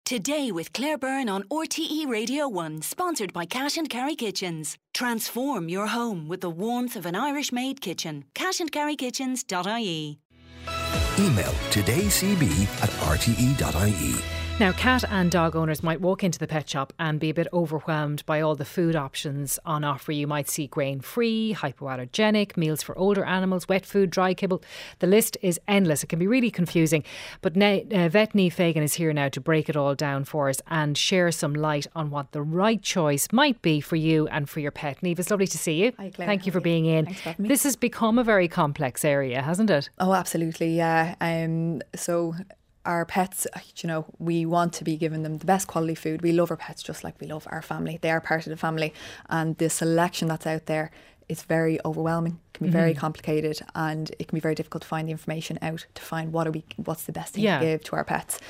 Today with Claire Byrne on RTE Radio 1, sponsored by Cash and Carry Kitchens. Transform your home with the warmth of an Irish-made kitchen. cashandcarrykitchens.ie. Email todayscb@rte.ie. Now, cat and dog owners might walk into the pet shop and be a bit overwhelmed by all the food options on offer. You might see grain-free, hypoallergenic, meals for older animals, wet food, dry kibble. The list is endless. It can be really confusing. But vet Niamh Fagan is here now to break it all down for us and share some light on what the right choice might be for you and for your pet. Niamh, it's lovely to see you. Hi, Claire. Thank you for being in. Thanks for having me. This has become a very complex area, hasn't it? Oh, absolutely, yeah. So our pets, we want to be giving them the best quality food. We love our pets just like we love our family. They are part of the family. And the selection that's out there is very overwhelming, can be very complicated, and it can be very difficult to find the information out to find what's the best thing to give to our pets.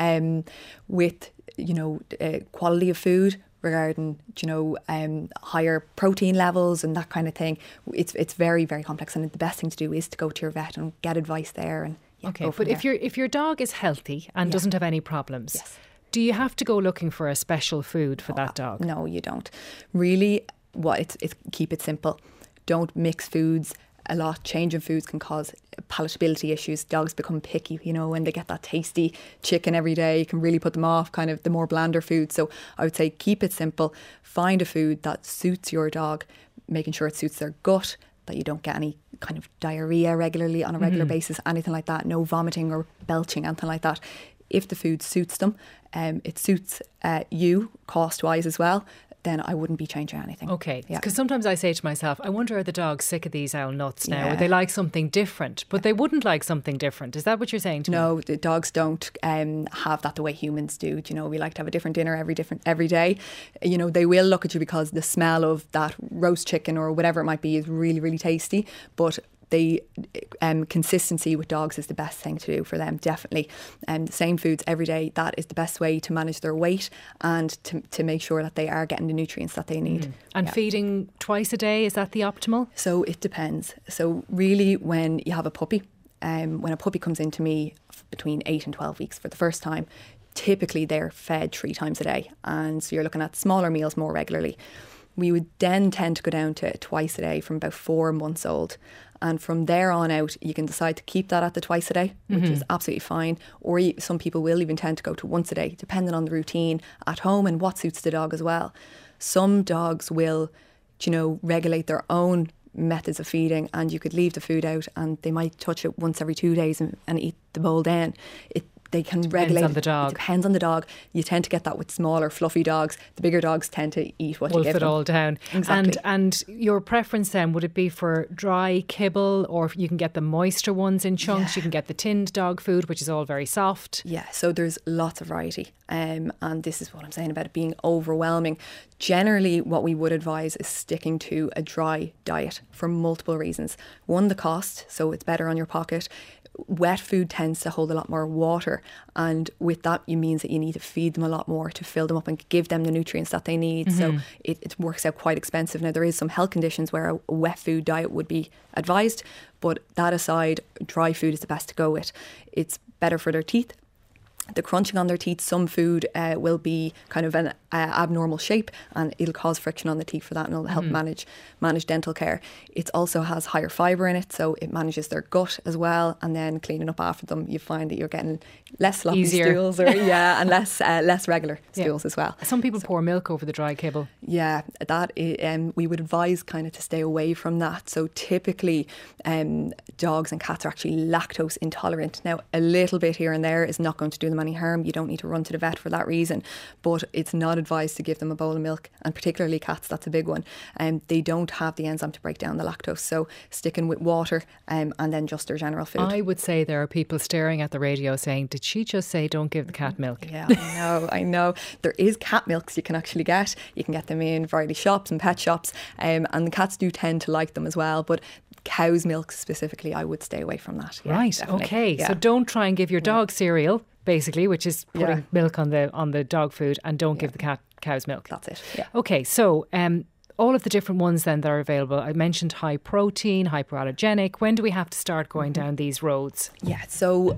With, quality of food, regarding higher protein levels and that kind of thing, it's very, very complex, and the best thing to do is to go to your vet and get advice there. And okay, but if your dog is healthy and doesn't have any problems, do you have to go looking for a special food for that dog? No, you don't. Really, it's keep it simple. Don't mix foods a lot. Change of foods can cause palatability issues. Dogs become picky, when they get that tasty chicken every day. It can really put them off kind of the more blander food. So I would say keep it simple. Find a food that suits your dog, making sure it suits their gut, that you don't get any kind of diarrhea regularly on a regular basis, anything like that. No vomiting or belching, anything like that. If the food suits them, it suits you cost-wise as well, then I wouldn't be changing anything. Okay, because sometimes I say to myself, I wonder, are the dogs sick of these owl nuts now? Would they like something different? But they wouldn't like something different. Is that what you're saying to me? No, the dogs don't have that the way humans do. We like to have a different dinner every day. They will look at you because the smell of that roast chicken or whatever it might be is really, really tasty. But consistency with dogs is the best thing to do for them, definitely. The same foods every day, that is the best way to manage their weight and to make sure that they are getting the nutrients that they need. And feeding twice a day, is that the optimal? So it depends. So really, when you have a puppy, when a puppy comes into me between 8 and 12 weeks for the first time, typically they're fed 3 times a day, and so you're looking at smaller meals more regularly. We would then tend to go down to twice a day from about 4 months old. And from there on out, you can decide to keep that at the twice a day, which is absolutely fine. Or some people will even tend to go to once a day, depending on the routine at home and what suits the dog as well. Some dogs will, regulate their own methods of feeding, and you could leave the food out and they might touch it once every 2 days and eat the bowl then. They can regulate. On the dog. It depends on the dog. You tend to get that with smaller, fluffy dogs. The bigger dogs tend to eat what you give them. Wolf it all down. Exactly. And your preference then, would it be for dry kibble, or you can get the moister ones in chunks? You can get the tinned dog food, which is all very soft. Yeah, so there's lots of variety. And this is what I'm saying about it being overwhelming. Generally, what we would advise is sticking to a dry diet for multiple reasons. One, the cost, so it's better on your pocket. Wet food tends to hold a lot more water, and with that it means that you need to feed them a lot more to fill them up and give them the nutrients that they need. So it works out quite expensive. Now, there is some health conditions where a wet food diet would be advised, but that aside, dry food is the best to go with. It's better for their teeth. The crunching on their teeth, some food will be kind of an abnormal shape, and it'll cause friction on the teeth for that, and it'll help manage dental care. It also has higher fibre in it, so it manages their gut as well, and then cleaning up after them, you find that you're getting less sloppy stools and less regular stools as well. Some people pour milk over the dry kibble. Yeah, that we would advise kind of to stay away from that. So typically dogs and cats are actually lactose intolerant. Now, a little bit here and there is not going to do them any harm. You don't need to run to the vet for that reason, but it's not advised to give them a bowl of milk, and particularly cats, that's a big one. They don't have the enzyme to break down the lactose, so sticking with water and then just their general food. I would say there are people staring at the radio saying, did she just say don't give the cat milk? Yeah, I know. There is cat milks you can actually get. You can get them in variety shops and pet shops, and the cats do tend to like them as well, but cow's milk specifically, I would stay away from that. Yeah, right, definitely. okay. Yeah. So don't try and give your dog cereal, basically, which is putting milk on the dog food, and don't give the cat cow's milk. That's it. Yeah. Okay, so all of the different ones then that are available. I mentioned high protein, hypoallergenic. When do we have to start going down these roads? Yeah, so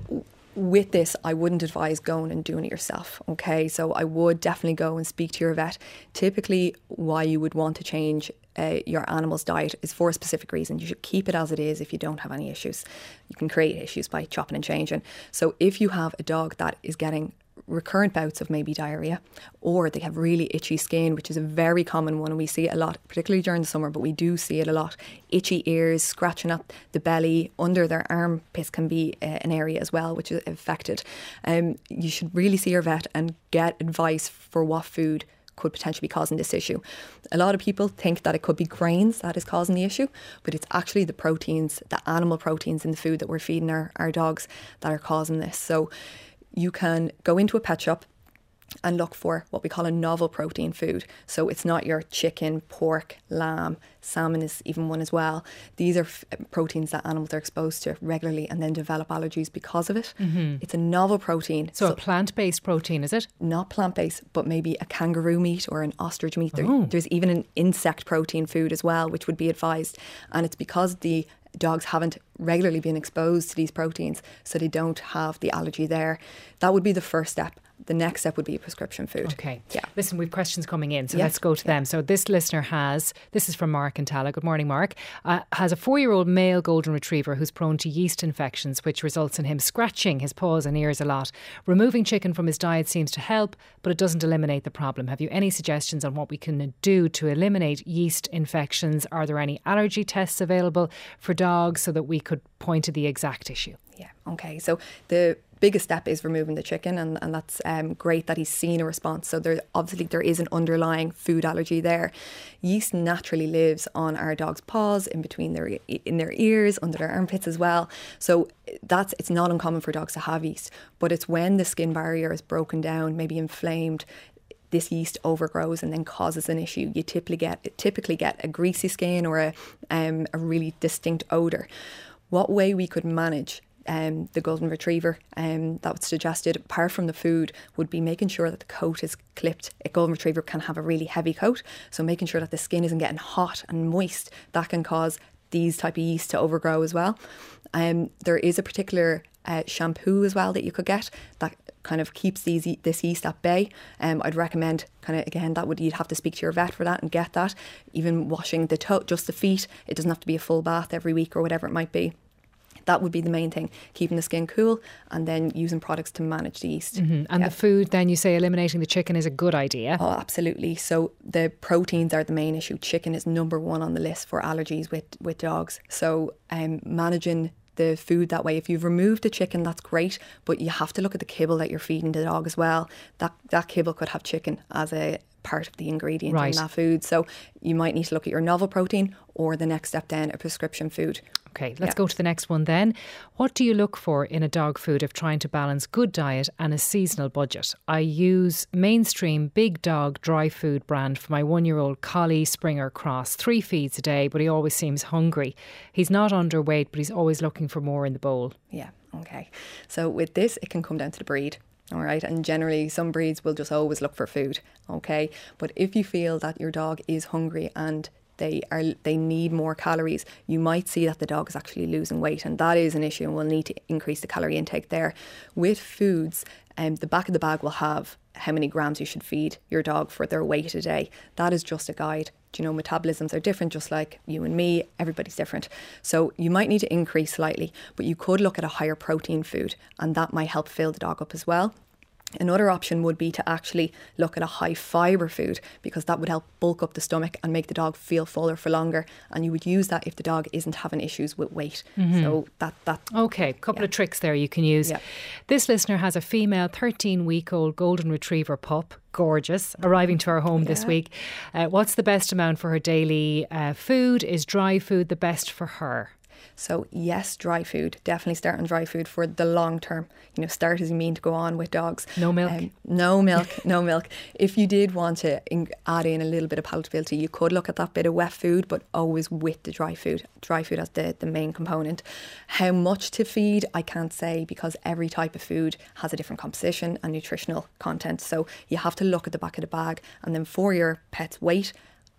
with this, I wouldn't advise going and doing it yourself, okay? So I would definitely go and speak to your vet. Typically, why you would want to change your animal's diet is for a specific reason. You should keep it as it is if you don't have any issues. You can create issues by chopping and changing. So if you have a dog that is getting recurrent bouts of maybe diarrhea, or they have really itchy skin, which is a very common one, and we see it a lot, particularly during the summer, but we do see it a lot. Itchy ears, scratching up the belly, under their armpits can be an area as well which is affected. You should really see your vet and get advice for what food could potentially be causing this issue. A lot of people think that it could be grains that is causing the issue, but it's actually the proteins, the animal proteins in the food that we're feeding our dogs that are causing this. So you can go into a pet shop and look for what we call a novel protein food. So it's not your chicken, pork, lamb, salmon is even one as well. These are proteins that animals are exposed to regularly and then develop allergies because of it. Mm-hmm. It's a novel protein. So a plant-based protein, is it? Not plant-based, but maybe a kangaroo meat or an ostrich meat. There's even an insect protein food as well, which would be advised. And it's because the dogs haven't regularly been exposed to these proteins, so they don't have the allergy there. That would be the first step. The next step would be prescription food. Okay. Yeah. Listen, we've questions coming in, so let's go to them. So this listener this is from Mark in Tala. Good morning, Mark. Has a 4-year-old male golden retriever who's prone to yeast infections, which results in him scratching his paws and ears a lot. Removing chicken from his diet seems to help, but it doesn't eliminate the problem. Have you any suggestions on what we can do to eliminate yeast infections? Are there any allergy tests available for dogs so that we could point to the exact issue? Yeah. Okay. So the biggest step is removing the chicken, and that's great that he's seen a response. So there is an underlying food allergy there. Yeast naturally lives on our dog's paws, in their ears, under their armpits as well. So it's not uncommon for dogs to have yeast, but it's when the skin barrier is broken down, maybe inflamed, this yeast overgrows and then causes an issue. You typically get a greasy skin or a really distinct odour. What way we could manage the golden retriever that was suggested, apart from the food, would be making sure that the coat is clipped. A golden retriever can have a really heavy coat, so making sure that the skin isn't getting hot and moist, that can cause these type of yeast to overgrow as well. There is a particular shampoo as well that you could get that kind of keeps this yeast at bay. I'd recommend you'd have to speak to your vet for that and get that. Even washing just the feet, it doesn't have to be a full bath every week or whatever it might be. That would be the main thing, keeping the skin cool and then using products to manage the yeast. Mm-hmm. And the food, then you say eliminating the chicken is a good idea. Oh, absolutely. So the proteins are the main issue. Chicken is number one on the list for allergies with dogs. So managing the food that way. If you've removed the chicken, that's great, but you have to look at the kibble that you're feeding the dog as well. That kibble could have chicken as a part of the ingredient in that food. So you might need to look at your novel protein, or the next step then, a prescription food. Okay, let's go to the next one then. What do you look for in a dog food if trying to balance good diet and a seasonal budget? I use mainstream Big Dog dry food brand for my 1-year-old Collie Springer Cross. 3 feeds a day, but he always seems hungry. He's not underweight, but he's always looking for more in the bowl. Yeah, okay. So with this, it can come down to the breed. All right, and generally some breeds will just always look for food, okay? But if you feel that your dog is hungry and they need more calories, you might see that the dog is actually losing weight, and that is an issue, and we'll need to increase the calorie intake there. With foods, the back of the bag will have how many grams you should feed your dog for their weight a day. That is just a guide. Do you know, metabolisms are different, just like you and me, everybody's different. So you might need to increase slightly, but you could look at a higher protein food, and that might help fill the dog up as well. Another option would be to actually look at a high fibre food, because that would help bulk up the stomach and make the dog feel fuller for longer. And you would use that if the dog isn't having issues with weight. Mm-hmm. So that okay, couple of tricks there you can use. Yeah. This listener has a female 13-week-old golden retriever pup. Gorgeous, arriving to our home this week. What's the best amount for her daily food? Is dry food the best for her? So yes, dry food. Definitely start on dry food for the long term. You know, start as you mean to go on with dogs. No milk? No milk, no milk. If you did want to add in a little bit of palatability, you could look at that bit of wet food, but always with the dry food. Dry food as the main component. How much to feed, I can't say, because every type of food has a different composition and nutritional content. So you have to look at the back of the bag, and then for your pet's weight,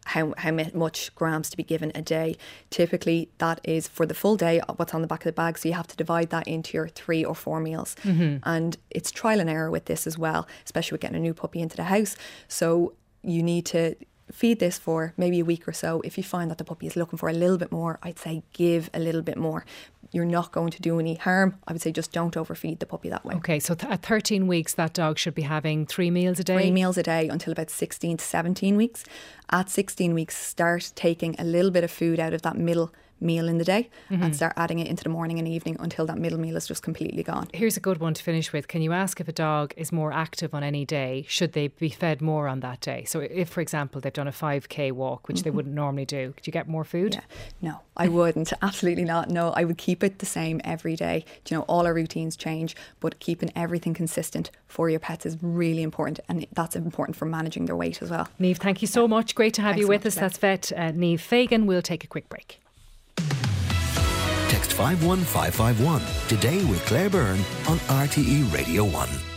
how much grams to be given a day. Typically that is for the full day, what's on the back of the bag, so you have to divide that into your 3 or 4 meals. And it's trial and error with this as well, especially with getting a new puppy into the house. So you need to feed this for maybe a week or so. If you find that the puppy is looking for a little bit more, I'd say give a little bit more. You're not going to do any harm. I would say just don't overfeed the puppy that way. Okay, so at 13 weeks, that dog should be having 3 meals a day? 3 meals a day until about 16 to 17 weeks. At 16 weeks, start taking a little bit of food out of that middle meal in the day and start adding it into the morning and evening until that middle meal is just completely gone. Here's a good one to finish with. Can you ask if a dog is more active on any day? Should they be fed more on that day? So if, for example, they've done a 5k walk, which they wouldn't normally do, could you get more food? Yeah. No, I wouldn't. Absolutely not. No, I would keep it the same every day. Do you know, all our routines change, but keeping everything consistent for your pets is really important, and that's important for managing their weight as well. Niamh, thank you so much. Great to have you with us. That's vet Niamh Fagan. We'll take a quick break. Text 51551 today with Claire Byrne on RTE Radio 1.